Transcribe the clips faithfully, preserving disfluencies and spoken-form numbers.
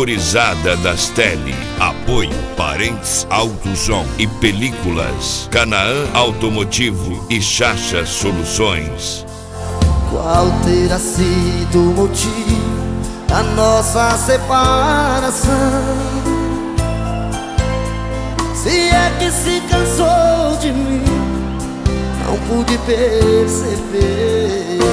Gurizada das Tele. Apoio Parentes Autosom e Películas, Canaã Automotivo e Chacha Soluções. Qual terá sido o motivo da nossa separação? Se é que se cansou de mim, não pude perceber.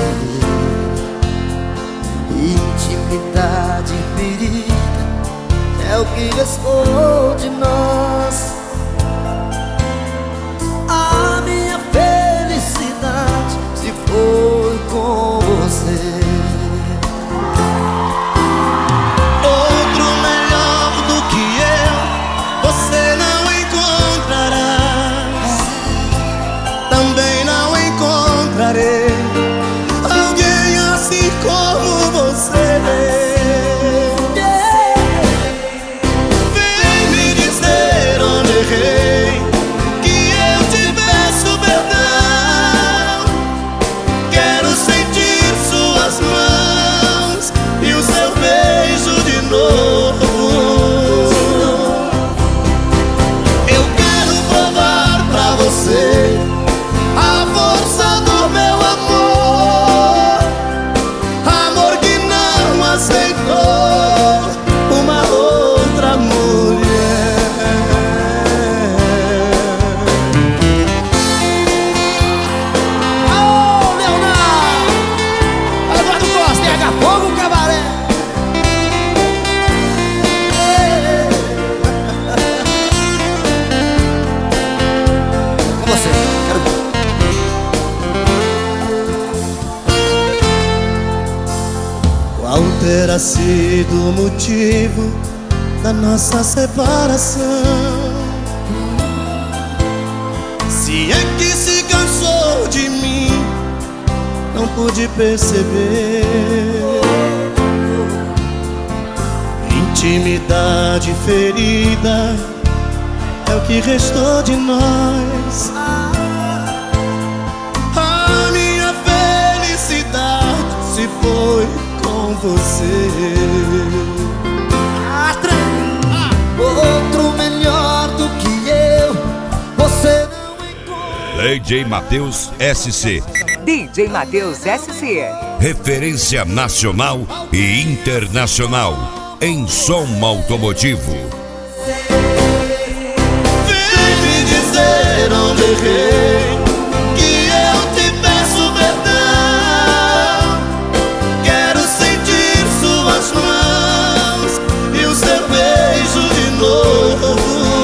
Intimidade ferida é o que restou de nós. A minha felicidade se foi com você. Outro melhor do que eu você não encontrará. Também não encontrarei alguém assim como você. Vem me dizer onde errei, que eu te peço perdão. Quero sentir suas mãos e o seu beijo de novo. Eu quero provar pra você a força do meu amor, amor que não aceitou uma outra mulher. Alô, Leonardo! Eduardo Costa, pega fogo, cabaré! Com você, quero ver. Qual terá sido o motivo da nossa separação? Se é que se cansou de mim, não pude perceber. Intimidade ferida é o que restou de nós. A minha felicidade se foi com você. Outro melhor do que eu você não encontra. D J Matheus S C. D J Matheus S C. Referência nacional e internacional em som automotivo. Vem me dizer onde errei, que eu te peço perdão. Quero sentir suas mãos e o seu beijo de novo.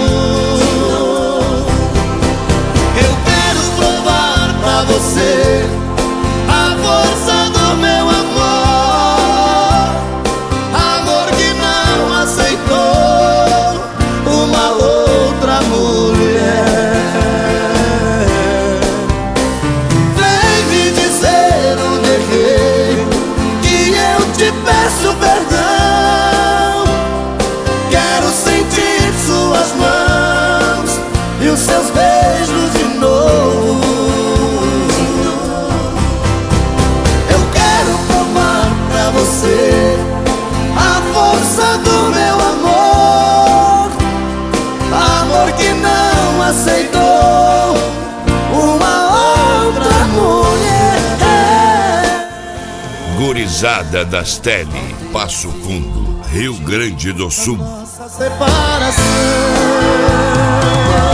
Eu quero provar pra você a força do meu amor, amor que não aceitou uma outra mulher. Vem me dizer onde errei, que eu te peço perdão. Quero sentir suas mãos e os seus beijos de novo. Eu quero provar pra você a força do meu amor, amor que não aceitou uma outra mulher. Gurizada das Tele. Passo Fundo, Rio Grande do Sul. Nossa separação.